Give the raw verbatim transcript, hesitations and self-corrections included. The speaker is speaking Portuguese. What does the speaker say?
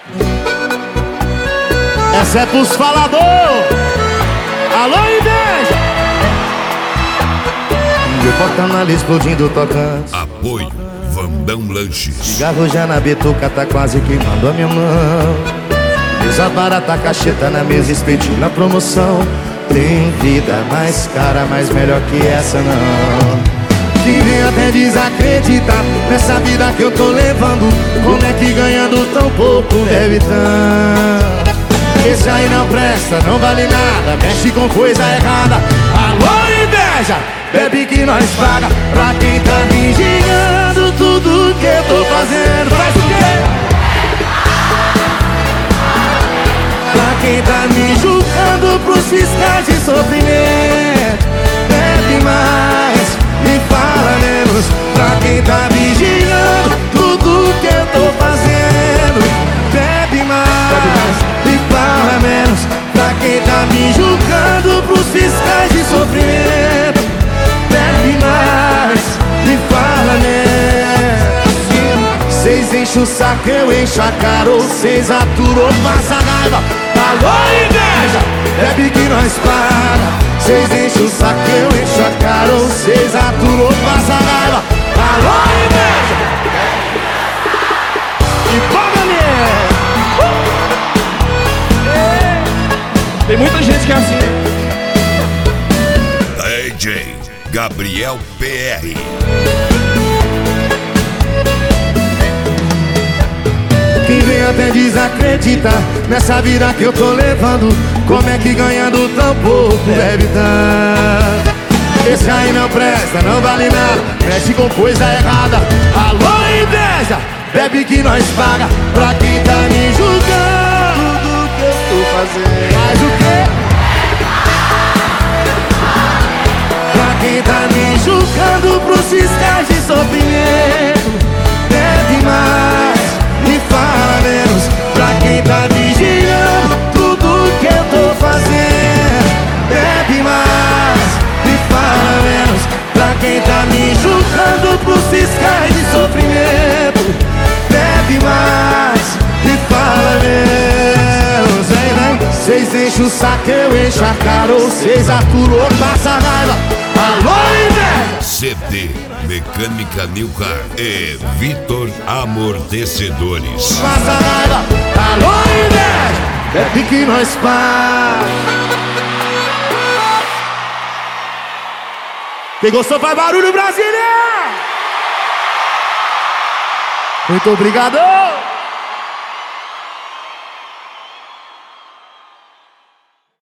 Essa é pros falador. Alô, inveja. Meu porta-malas explodindo, tocando. Apoio Vandão Lanches. Cigarro já na bituca, tá quase queimando a minha mão. Mesa barata, cacheta na mesa, espetinho na promoção. Tem vida mais cara, mas melhor que essa não. Quem vem até desacreditar nessa vida que eu tô levando. Como é que ganhando tão pouco deve tanto? Esse aí não presta, não vale nada, mexe com coisa errada. Alô, inveja, bebe que nós paga. Pra quem tá vigiando tudo que eu tô fazendo. Faz o quê? Pra quem tá me julgando pros fiscais de sofrimento. Bebe mais e fala menos. Pra quem tá vigiando tudo que eu tô fazendo. Bebe mais e fala menos. Pra quem tá me julgando pros fiscais de sofrimento. Bebe mais e fala menos. Cês enchem o saco, eu encho a cara. Ou cês aturou, passa raiva. Alô, inveja, bebe que nós paga. Cês enchem o saco, eu encho a cara. Ou cês aturou, passa raiva. Alô, inveja. E paga mesmo. Tem muita gente que é assim. D J Gabriel P R. Quem vem até desacreditar nessa vida que eu tô levando. Como é que ganhando tão pouco deve dar? Esse aí não presta, não vale nada, mexe com coisa errada. Alô, inveja, bebe que nós paga. Pra quem tá me julgando tudo que eu tô fazendo. Faz o quê? Pra quem tá me julgando pros fiscais de sofrimento. Bebe mais e fala menos. Pra quem tá vigiando tudo que eu tô fazendo. Bebe mais e fala menos. Pra quem tá me julgando pros fiscais de sofrimento. Bebe mais e fala menos. Vem, vem. Cês enchem o saco, eu encho a cara. Ou cês aturou, passa raiva. Alô, inveja. C D Mecânica New Car e Vitor Amortecedores. Passa raiva. Alô, inveja, bebe que nós paga. Quem gostou faz barulho, Brasília. Muito obrigado.